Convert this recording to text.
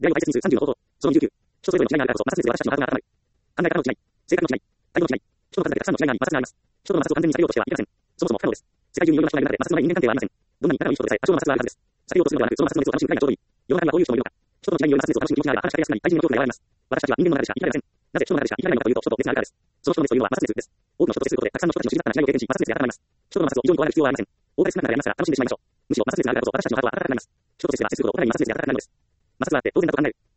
出会いを大切にする30の方法。その29。人それぞれの違いがあるからこそ、摩擦熱で私たちのハートが温まる。考え方の違い。性格の違い。態度の違い。人の数だけたくさんの違いがあり、摩擦があります。人との摩擦を完全に避けようとしてはいけません。そもそも不可能です。世界中にいろいろな人がいる中で、摩擦のない人間関係はありません。どんなに仲のいい人でさえ、多少の摩擦があるはずです。避けようとするのではなく、その摩擦の熱を楽しむくらいがちょうどいい。世の中にはどういう人もいるのか。人との違いによる摩擦熱を楽しむ気持ちがあれば、話しかけやすくなり、対人の恐怖が和らぎます。私たちは人間の中でしか生きられません。なぜ人の中でしか生きられないのかというと、人と熱があるからです。その人と熱というのは摩擦熱です。多くの人と接することで、たくさんの人たちの静かな違いを経験し、摩擦熱で温まります。人との摩擦を異常に怖がる必要はありません。多かれ少なくなりますから、楽しんでしまいましょう。むしろ摩擦熱があるからこそ、私たちのハートは温かくなります。人と接すれば接するほど、お互いに摩擦熱で温かくなるのです。摩擦があって当然だと考える。